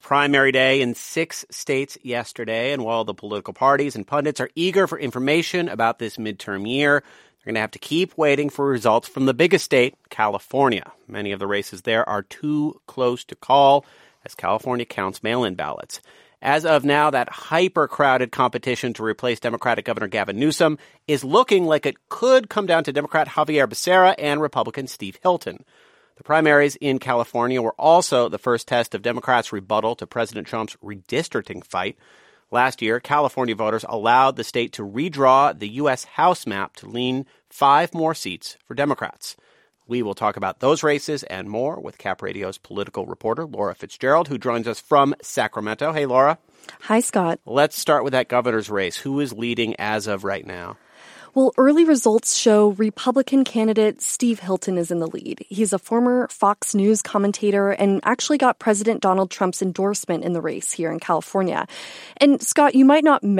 primary day in 6 states yesterday, and while the political parties and pundits are eager for information about this midterm year, they're going to have to keep waiting for results from the biggest state, California. Many of the races there are too close to call as California counts mail-in ballots. As of now, that hyper-crowded competition to replace Democratic Governor Gavin Newsom is looking like it could come down to Democrat Xavier Becerra and Republican Steve Hilton. The primaries in California were also the first test of Democrats' rebuttal to President Trump's redistricting fight. Last year, California voters allowed the state to redraw the U.S. House map to lean 5 more seats for Democrats. We will talk about those races and more with Cap Radio's political reporter, Laura Fitzgerald, who joins us from Sacramento. Hey, Laura. Hi, Scott. Let's start with that governor's race. Who is leading as of right now? Well, early results show Republican candidate Steve Hilton is in the lead. He's a former Fox News commentator and actually got President Donald Trump's endorsement in the race here in California. And Scott, you might not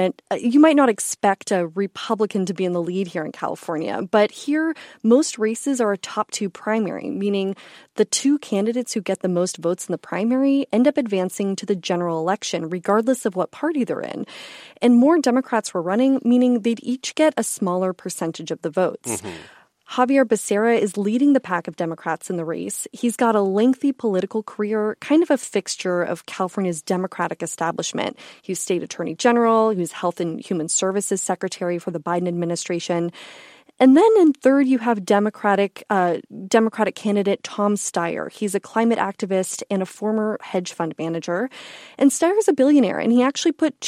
expect a Republican to be in the lead here in California, but here most races are a top 2 primary, meaning the 2 candidates who get the most votes in the primary end up advancing to the general election, regardless of what party they're in. And more Democrats were running, meaning they'd each get a smaller percentage of the votes. Mm-hmm. Xavier Becerra is leading the pack of Democrats in the race. He's got a lengthy political career, kind of a fixture of California's Democratic establishment. He was state attorney general, he was health and human services secretary for the Biden administration. And then in third, you have Democratic candidate Tom Steyer. He's a climate activist and a former hedge fund manager. And Steyer's a billionaire, and he actually put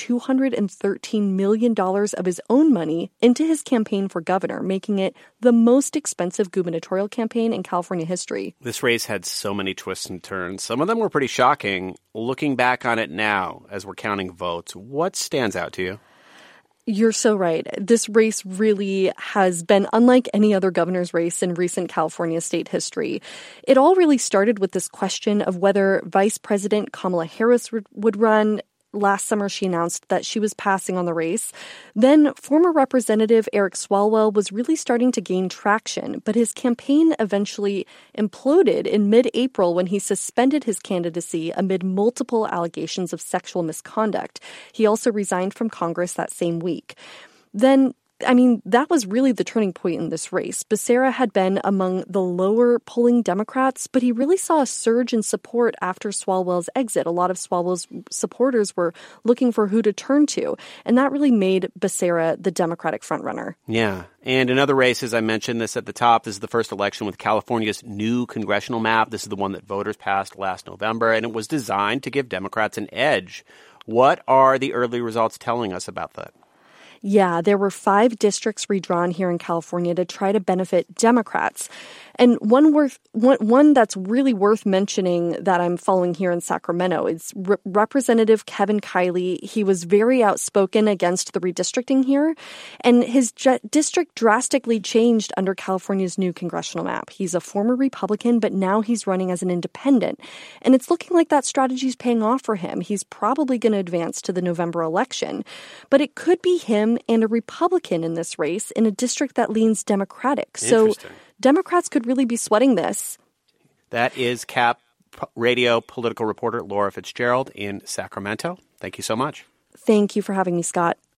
$213 million of his own money into his campaign for governor, making it the most expensive gubernatorial campaign in California history. This race had so many twists and turns. Some of them were pretty shocking. Looking back on it now, as we're counting votes, what stands out to you? You're so right. This race really has been unlike any other governor's race in recent California state history. It all really started with this question of whether Vice President Kamala Harris would run. Last summer, she announced that she was passing on the race. Then former Representative Eric Swalwell was really starting to gain traction, but his campaign eventually imploded in mid-April when he suspended his candidacy amid multiple allegations of sexual misconduct. He also resigned from Congress that same week. Then that was really the turning point in this race. Becerra had been among the lower polling Democrats, but he really saw a surge in support after Swalwell's exit. A lot of Swalwell's supporters were looking for who to turn to, and that really made Becerra the Democratic frontrunner. Yeah, and in other races, I mentioned this at the top, this is the first election with California's new congressional map. This is the one that voters passed last November, and it was designed to give Democrats an edge. What are the early results telling us about that? Yeah, there were 5 districts redrawn here in California to try to benefit Democrats. And one that's really worth mentioning that I'm following here in Sacramento is Representative Kevin Kiley. He was very outspoken against the redistricting here, and his district drastically changed under California's new congressional map. He's a former Republican, but now he's running as an independent. And it's looking like that strategy is paying off for him. He's probably going to advance to the November election. But it could be him and a Republican in this race in a district that leans Democratic. So Democrats could really be sweating this. That is Cap Radio political reporter Laura Fitzgerald in Sacramento. Thank you so much. Thank you for having me, Scott.